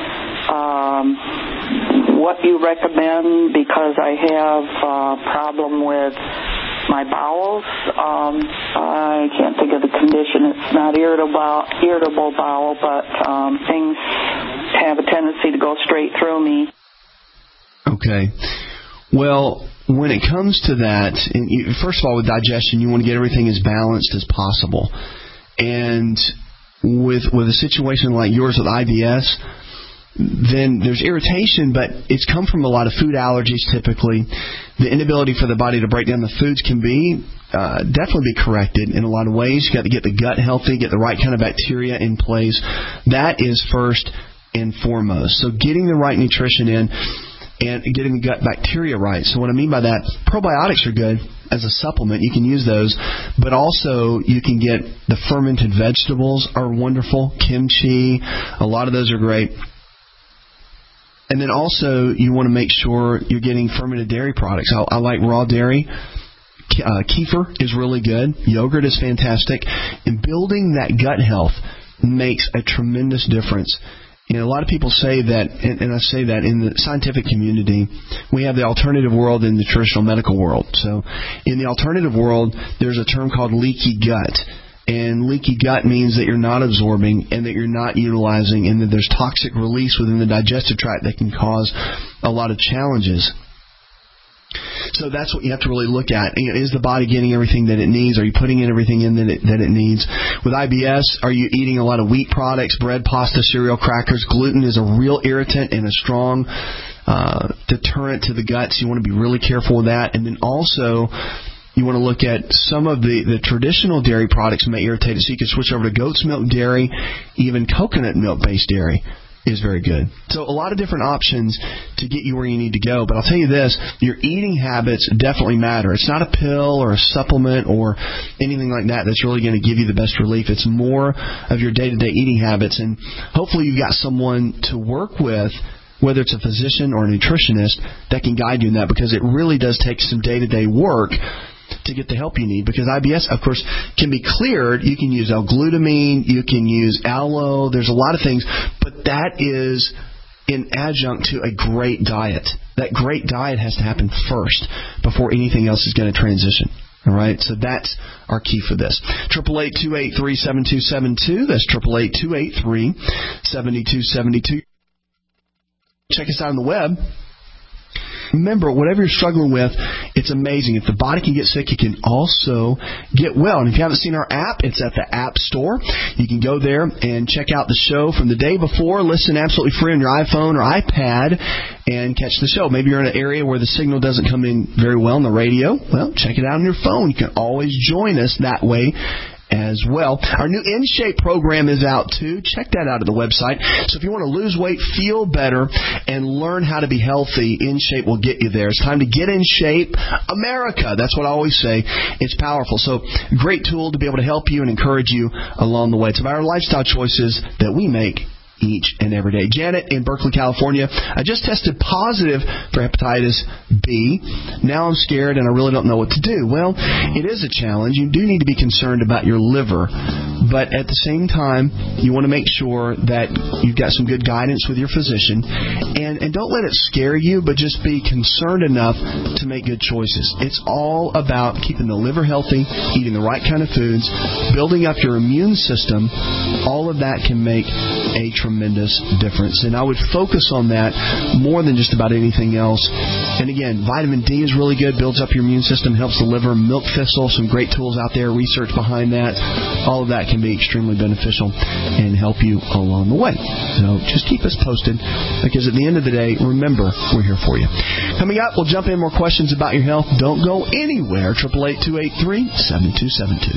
um, what you recommend, because I have a problem with my bowels. Um, I can't think of the condition. It's not irritable, irritable bowel, but um, things have a tendency to go straight through me. Okay. Well, when it comes to that, and you, first of all, with digestion, you want to get everything as balanced as possible. And with with a situation like yours with I B S, then there's irritation, but it's come from a lot of food allergies typically. The inability for the body to break down the foods can be uh, definitely be corrected in a lot of ways. You've got to get the gut healthy, get the right kind of bacteria in place. That is first and foremost. So getting the right nutrition in and getting the gut bacteria right. So what I mean by that, probiotics are good as a supplement. You can use those. But also you can get the fermented vegetables are wonderful. Kimchi, a lot of those are great. And then also, you want to make sure you're getting fermented dairy products. I, I like raw dairy. Uh, kefir is really good. Yogurt is fantastic. And building that gut health makes a tremendous difference. You know, a lot of people say that, and, and I say that in the scientific community, we have the alternative world and the traditional medical world. So in the alternative world, there's a term called leaky gut. And leaky gut means that you're not absorbing and that you're not utilizing, and that there's toxic release within the digestive tract that can cause a lot of challenges. So that's what you have to really look at. Is the body getting everything that it needs? Are you putting in everything in that it, that it needs? With I B S, are you eating a lot of wheat products, bread, pasta, cereal, crackers? Gluten is a real irritant and a strong uh, deterrent to the gut, so you want to be really careful with that. And then also, you want to look at some of the, the traditional dairy products that may irritate it. So you can switch over to goat's milk dairy, even coconut milk-based dairy is very good. So a lot of different options to get you where you need to go. But I'll tell you this, your eating habits definitely matter. It's not a pill or a supplement or anything like that that's really going to give you the best relief. It's more of your day-to-day eating habits. And hopefully you've got someone to work with, whether it's a physician or a nutritionist, that can guide you in that, because it really does take some day-to-day work to get the help you need, because I B S, of course, can be cleared. You can use L-glutamine, you can use aloe, there's a lot of things, but that is in adjunct to a great diet. That great diet has to happen first before anything else is going to transition. All right, so that's our key for this. triple eight two eight three seven two seven two. That's triple eight two eight three seven two seven two. Check us out on the web. Remember, whatever you're struggling with, it's amazing. If the body can get sick, you can also get well. And if you haven't seen our app, it's at the App Store. You can go there and check out the show from the day before, listen absolutely free on your iPhone or iPad, and catch the show. Maybe you're in an area where the signal doesn't come in very well on the radio. Well, check it out on your phone. You can always join us that way as well. Our new InShape program is out too. Check that out at the website. So if you want to lose weight, feel better, and learn how to be healthy, InShape will get you there. It's time to get in shape. America, that's what I always say. It's powerful. So great tool to be able to help you and encourage you along the way. It's about our lifestyle choices that we make each and every day. Janet in Berkeley, California. I just tested positive for hepatitis B. Now I'm scared and I really don't know what to do. Well, it is a challenge. You do need to be concerned about your liver. But at the same time, you want to make sure that you've got some good guidance with your physician. And, and don't let it scare you, but just be concerned enough to make good choices. It's all about keeping the liver healthy, eating the right kind of foods, building up your immune system. All of that can make a tremendous difference. And I would focus on that more than just about anything else. And again, vitamin D is really good, builds up your immune system, helps the liver. Milk thistle, some great tools out there, research behind that. All of that can be extremely beneficial and help you along the way. So just keep us posted, because at the end of the day, remember, we're here for you. Coming up, we'll jump in more questions about your health. Don't go anywhere. eight eight eight, two eight three, seven two seven two.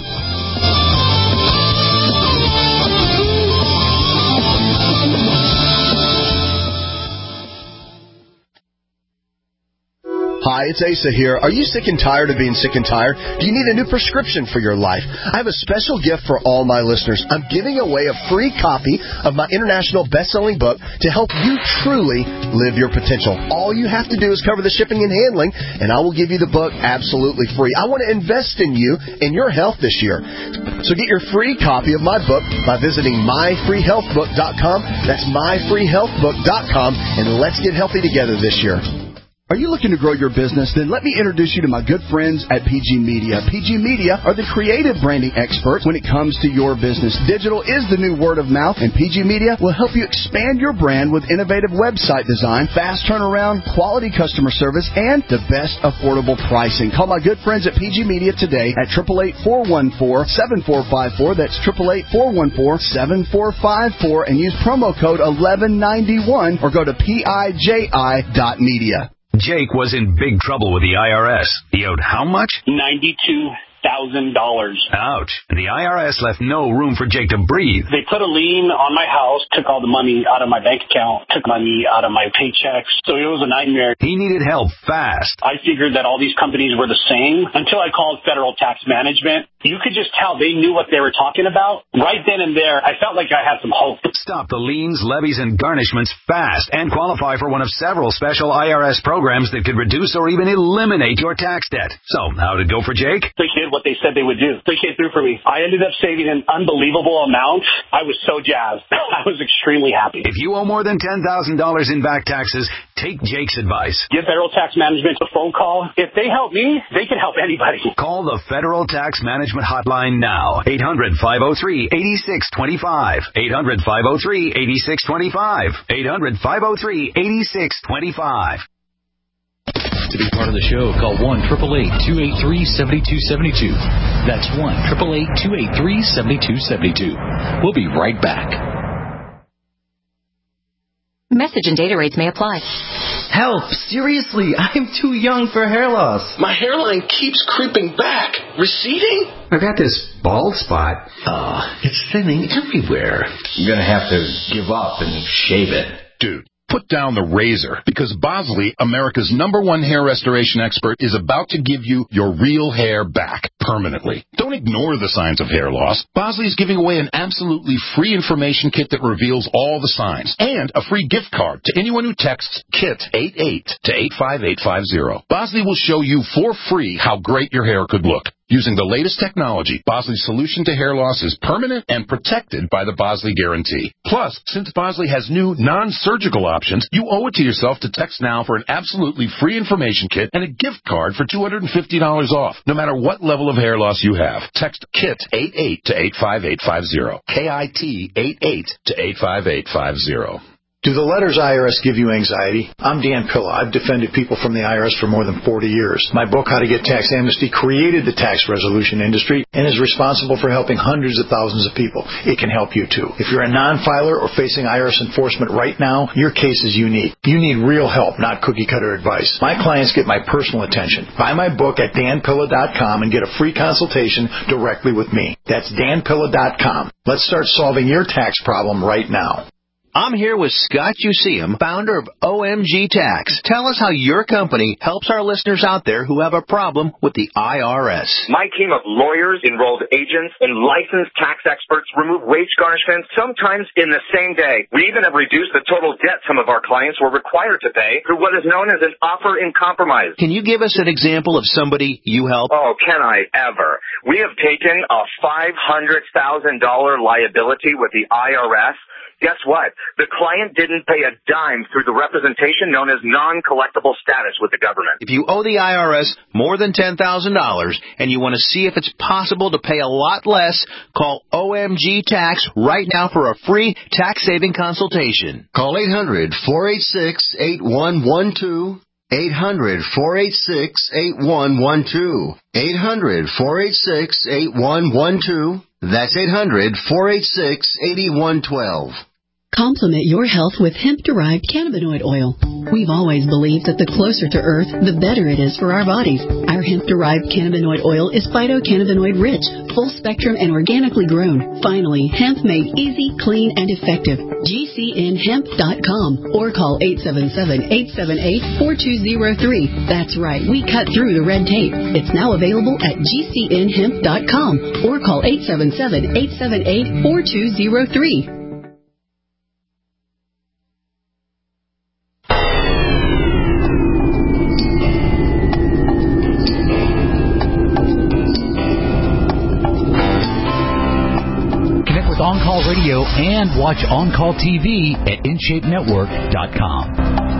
Hi, it's Asa here. Are you sick and tired of being sick and tired? Do you need a new prescription for your life? I have a special gift for all my listeners. I'm giving away a free copy of my international best-selling book to help you truly live your potential. All you have to do is cover the shipping and handling, and I will give you the book absolutely free. I want to invest in you and your health this year. So get your free copy of my book by visiting my free health book dot com. That's my free health book dot com, and let's get healthy together this year. Are you looking to grow your business? Then let me introduce you to my good friends at P G Media. P G Media are the creative branding experts when it comes to your business. Digital is the new word of mouth, and P G Media will help you expand your brand with innovative website design, fast turnaround, quality customer service, and the best affordable pricing. Call my good friends at P G Media today at eight eight eight, four one four, seven four five four. That's eight eight eight, four one four, seven four five four, and use promo code eleven ninety-one or go to P I J I dot media. Jake was in big trouble with the I R S. He owed how much? ninety-two thousand dollars. Ouch. And the I R S left no room for Jake to breathe. They put a lien on my house, took all the money out of my bank account, took money out of my paychecks. So it was a nightmare. He needed help fast. I figured that all these companies were the same until I called Federal Tax Management. You could just tell they knew what they were talking about. Right then and there, I felt like I had some hope. Stop the liens, levies, and garnishments fast and qualify for one of several special I R S programs that could reduce or even eliminate your tax debt. So, how'd it go for Jake? They did what they said they would do. They came through for me. I ended up saving an unbelievable amount. I was so jazzed. I was extremely happy. If you owe more than ten thousand dollars in back taxes, take Jake's advice. Give Federal Tax Management a phone call. If they help me, they can help anybody. Call the Federal Tax Management Hotline now. eight hundred, five oh three, eight six two five. eight hundred, five oh three, eight six two five. eight hundred, five oh three, eight six two five. To be part of the show, call one eight eight eight, two eight three, seven two seven two. That's one eight eight eight, two eight three, seven two seven two. We'll be right back. Message and data rates may apply. Help! Seriously, I'm too young for hair loss. My hairline keeps creeping back. Receding? I got this bald spot. Uh, it's thinning everywhere. I'm gonna have to give up and shave it. Dude, put down the razor, because Bosley, America's number one hair restoration expert, is about to give you your real hair back permanently. Don't ignore the signs of hair loss. Bosley is giving away an absolutely free information kit that reveals all the signs, and a free gift card to anyone who texts KIT eighty-eight to eight five eight five zero. Bosley will show you for free how great your hair could look. Using the latest technology, Bosley's solution to hair loss is permanent and protected by the Bosley Guarantee. Plus, since Bosley has new non-surgical options, you owe it to yourself to text now for an absolutely free information kit and a gift card for two hundred fifty dollars off, no matter what level of hair loss you have. Text KIT eighty-eight to eight five eight five zero. K I T eighty-eight to eight five eight five zero. Do the letters I R S give you anxiety? I'm Dan Pilla. I've defended people from the I R S for more than forty years. My book, How to Get Tax Amnesty, created the tax resolution industry and is responsible for helping hundreds of thousands of people. It can help you, too. If you're a non-filer or facing I R S enforcement right now, your case is unique. You need real help, not cookie-cutter advice. My clients get my personal attention. Buy my book at dan pilla dot com and get a free consultation directly with me. That's dan pilla dot com. Let's start solving your tax problem right now. I'm here with Scott Useum, founder of O M G Tax. Tell us how your company helps our listeners out there who have a problem with the I R S. My team of lawyers, enrolled agents, and licensed tax experts remove wage garnishments sometimes in the same day. We even have reduced the total debt some of our clients were required to pay through what is known as an offer in compromise. Can you give us an example of somebody you help? Oh, can I ever? We have taken a five hundred thousand dollars liability with the I R S. Guess what? The client didn't pay a dime through the representation known as non-collectible status with the government. If you owe the I R S more than ten thousand dollars and you want to see if it's possible to pay a lot less, call O M G Tax right now for a free tax-saving consultation. Call eight hundred, four eight six, eight one one two. eight hundred, four eight six, eight one one two. eight hundred, four eight six, eight one one two. That's eight hundred, four eight six, eight one one two. Complement your health with hemp-derived cannabinoid oil. We've always believed that the closer to Earth, the better it is for our bodies. Our hemp-derived cannabinoid oil is phytocannabinoid rich, full spectrum, and organically grown. Finally, hemp made easy, clean, and effective. G C N hemp dot com or call eight seven seven, eight seven eight, four two zero three. That's right, we cut through the red tape. It's now available at G C N hemp dot com or call eight seven seven, eight seven eight, four two zero three. On Call Radio and watch On Call T V at in shape network dot com.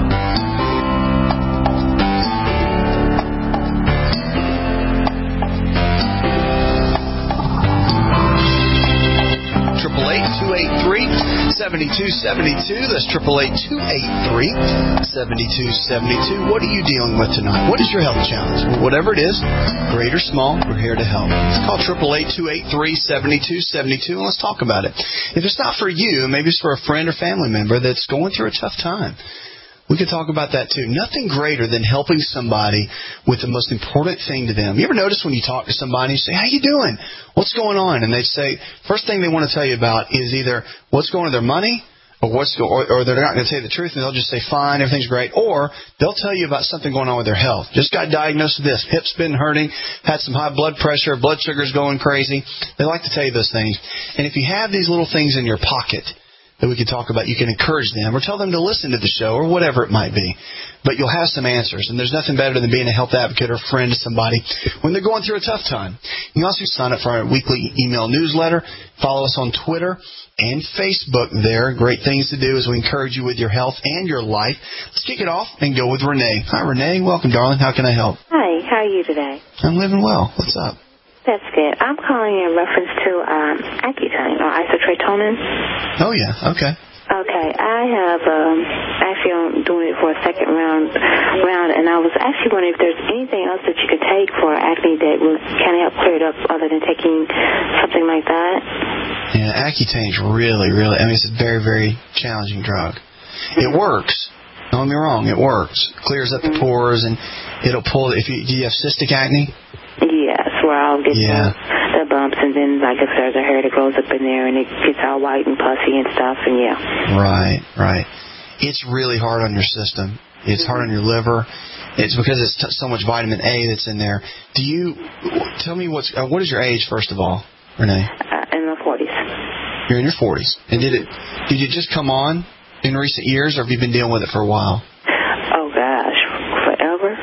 Triple eight two eight three seventy two seventy two. That's triple eight two eight three seventy two seventy two. What are you dealing with tonight? What is your health challenge? Well, whatever it is, great or small, we're here to help. Call triple eight two eight three seventy two seventy two and let's talk about it. If it's not for you, maybe it's for a friend or family member that's going through a tough time. We could talk about that too. Nothing greater than helping somebody with the most important thing to them. You ever notice when you talk to somebody, you say, how you doing? What's going on? And they say, first thing they want to tell you about is either what's going on with their money, or what's go, or, or they're not going to tell you the truth, and they'll just say, fine, everything's great. Or they'll tell you about something going on with their health. Just got diagnosed with this. Hip's been hurting, had some high blood pressure, blood sugar's going crazy. They like to tell you those things. And if you have these little things in your pocket that we can talk about, you can encourage them or tell them to listen to the show or whatever it might be. But you'll have some answers, and there's nothing better than being a health advocate or friend to somebody when they're going through a tough time. You can also sign up for our weekly email newsletter. Follow us on Twitter and Facebook there. Great things to do as we encourage you with your health and your life. Let's kick it off and go with Renee. Hi, Renee. Welcome, darling. How can I help? Hi. How are you today? I'm living well. What's up? That's good. I'm calling in reference to um, Accutane or isotretinoin. Oh, yeah. Okay. Okay. I have um, actually I'm doing it for a second round, round, and I was actually wondering if there's anything else that you could take for acne that will kind of help clear it up other than taking something like that. Yeah, Accutane's really, really, I mean, it's a very, very challenging drug. It works. Don't get me wrong. It works. Clears up the pores, and it'll pull, if you, do you have cystic acne? Yes, where I'll get yeah. the, the bumps, and then like if there's a hair that grows up in there and it gets all white and pussy and stuff, and yeah. Right, right. It's really hard on your system. It's hard on your liver. It's because it's t- so much vitamin A that's in there. Do you, tell me what's, uh, what is your age, first of all, Renee? Uh, in my forties. You're in your forties. And did it, did it just come on in recent years, or have you been dealing with it for a while? Oh, gosh. Forever?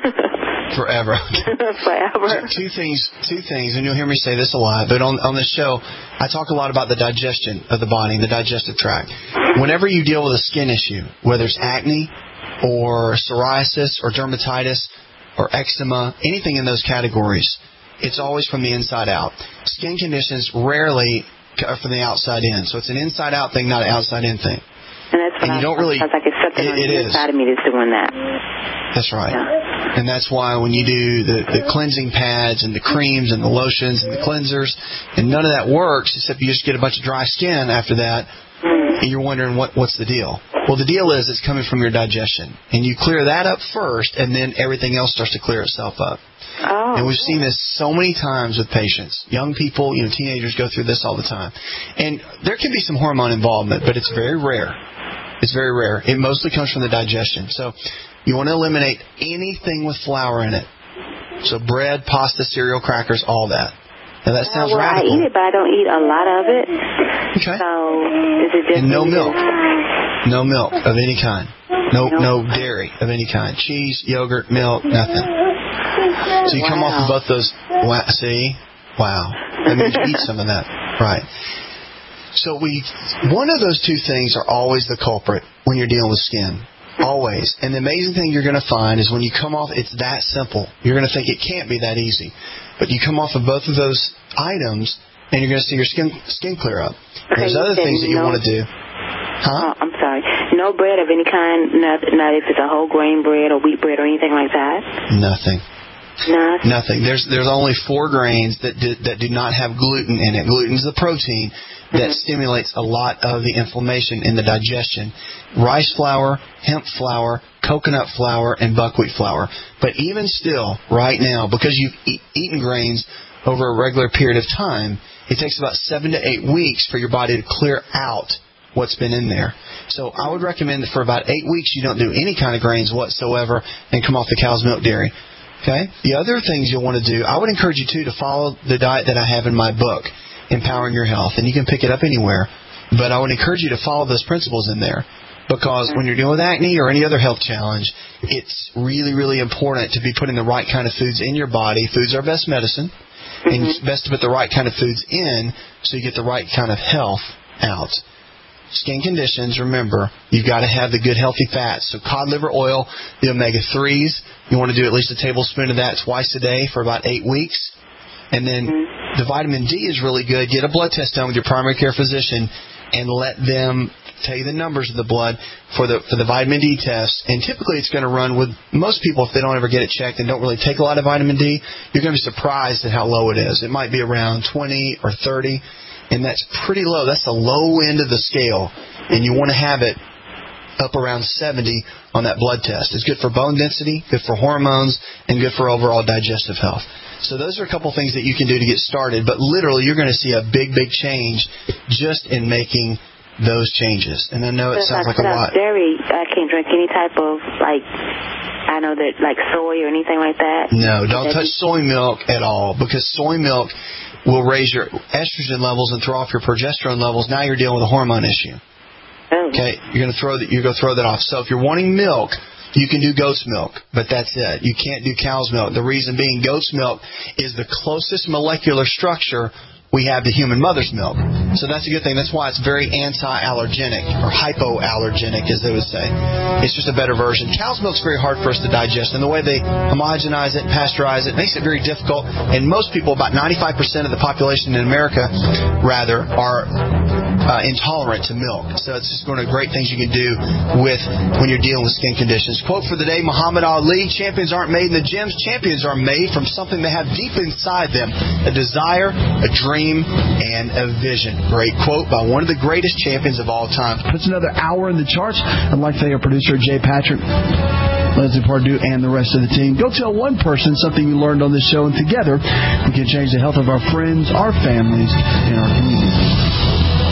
Forever. Forever. Two things, two things, and you'll hear me say this a lot, but on, on this show, I talk a lot about the digestion of the body, the digestive tract. Whenever you deal with a skin issue, whether it's acne or psoriasis or dermatitis or eczema, anything in those categories, it's always from the inside out. Skin conditions rarely are from the outside in, so it's an inside-out thing, not an outside-in thing. And that's what and I you don't really. It's like it's something it, on it the is. inside of me that's doing that. That's right. Yeah. And that's why when you do the, the cleansing pads and the creams and the lotions and the cleansers, and none of that works except you just get a bunch of dry skin after that, mm. and you're wondering what what's the deal. Well, the deal is it's coming from your digestion, and you clear that up first, and then everything else starts to clear itself up. Oh. And we've seen this so many times with patients. Young people, you know, teenagers go through this all the time. And there can be some hormone involvement, but it's very rare. It's very rare. It mostly comes from the digestion. So you want to eliminate anything with flour in it. So bread, pasta, cereal, crackers, all that. Now that sounds uh, well, radical. I eat it, but I don't eat a lot of it. Okay. So is it just... And no milk. No milk of any kind. No, no dairy of any kind. Cheese, yogurt, milk, nothing. So you wow. come off of both those. Wow, see? Wow. That means you eat some of that. Right. So we, one of those two things are always the culprit when you're dealing with skin. Always. And the amazing thing you're going to find is when you come off, it's that simple. You're going to think it can't be that easy. But you come off of both of those items, and you're going to see your skin skin clear up. Okay, There's other things that you no, want to do. Huh? Oh, I'm sorry. No bread of any kind, not, not if it's a whole grain bread or wheat bread or anything like that? Nothing. Nothing. Nothing. There's there's only four grains that do, that do not have gluten in it. Gluten is the protein that mm-hmm. stimulates a lot of the inflammation in the digestion. Rice flour, hemp flour, coconut flour, and buckwheat flour. But even still, right now, because you've e- eaten grains over a regular period of time, it takes about seven to eight weeks for your body to clear out what's been in there. So I would recommend that for about eight weeks you don't do any kind of grains whatsoever and come off the cow's milk dairy. Okay? The other things you'll want to do, I would encourage you, too, to follow the diet that I have in my book, Empowering Your Health. And you can pick it up anywhere. But I would encourage you to follow those principles in there. Because when you're dealing with acne or any other health challenge, it's really, really important to be putting the right kind of foods in your body. Foods are best medicine. Mm-hmm. And it's best to put the right kind of foods in so you get the right kind of health out. Skin conditions, remember, you've got to have the good healthy fats. So cod liver oil, the omega threes, you want to do at least a tablespoon of that twice a day for about eight weeks. And then mm-hmm. the vitamin D is really good. Get a blood test done with your primary care physician and let them tell you the numbers of the blood for the for the vitamin D test. And typically it's going to run with most people, if they don't ever get it checked and don't really take a lot of vitamin D, you're going to be surprised at how low it is. It might be around twenty or thirty. And that's pretty low. That's the low end of the scale. And you want to have it up around seventy on that blood test. It's good for bone density, good for hormones, and good for overall digestive health. So those are a couple things that you can do to get started. But literally, you're going to see a big, big change just in making those changes. And I know it sounds like a lot. Dairy, I can't drink any type of, like, I know that, like soy or anything like that. No, don't touch soy milk at all, because soy milk will raise your estrogen levels and throw off your progesterone levels. Now you're dealing with a hormone issue. Oh. Okay, you're going to throw that. You're going to throw that off. So if you're wanting milk, you can do goat's milk, but that's it. You can't do cow's milk. The reason being, goat's milk is the closest molecular structure we have to human mother's milk. So that's a good thing. That's why it's very anti-allergenic, or hypoallergenic, as they would say. It's just a better version. Cow's milk's very hard for us to digest, and the way they homogenize it and pasteurize it makes it very difficult. And most people, about ninety-five percent of the population in America, rather, are uh, intolerant to milk. So it's just one of the great things you can do with when you're dealing with skin conditions. Quote for the day, Muhammad Ali: champions aren't made in the gyms. Champions are made from something they have deep inside them, a desire, a dream, and a vision. Great quote by one of the greatest champions of all time. That's another hour in the charts. I'd like to thank our producer, Jay Patrick, Leslie Pardue, and the rest of the team. Go tell one person something you learned on this show, and together we can change the health of our friends, our families, and our communities.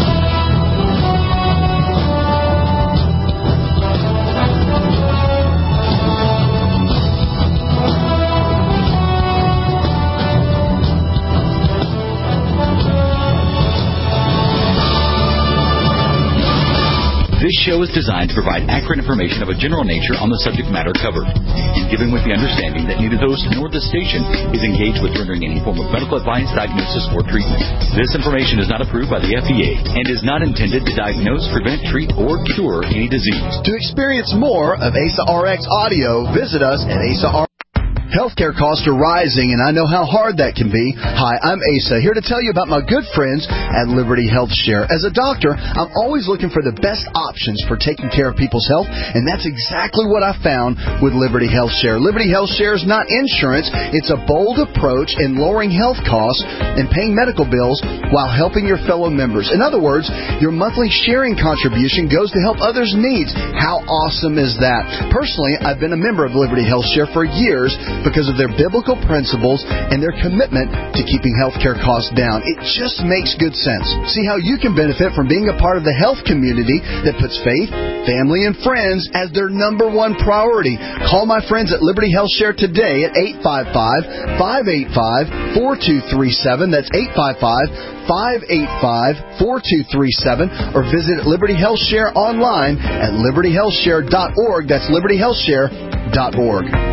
This show is designed to provide accurate information of a general nature on the subject matter covered, and given with the understanding that neither host nor the station is engaged with rendering any form of medical advice, diagnosis, or treatment. This information is not approved by the F D A and is not intended to diagnose, prevent, treat, or cure any disease. To experience more of A S A R X audio, visit us at A S A R X. Healthcare costs are rising, and I know how hard that can be. Hi, I'm Asa, here to tell you about my good friends at Liberty Health Share. As a doctor, I'm always looking for the best options for taking care of people's health, and that's exactly what I found with Liberty Health Share. Liberty Health Share is not insurance. It's a bold approach in lowering health costs and paying medical bills while helping your fellow members. In other words, your monthly sharing contribution goes to help others' needs. How awesome is that? Personally, I've been a member of Liberty Health Share for years, because of their biblical principles and their commitment to keeping healthcare costs down. It just makes good sense. See how you can benefit from being a part of the health community that puts faith, family, and friends as their number one priority. Call my friends at Liberty Health Share today at eight five five, five eight five, four two three seven. That's eight five five, five eight five, four two three seven. Or visit Liberty Health Share online at liberty health share dot org. That's liberty health share dot org.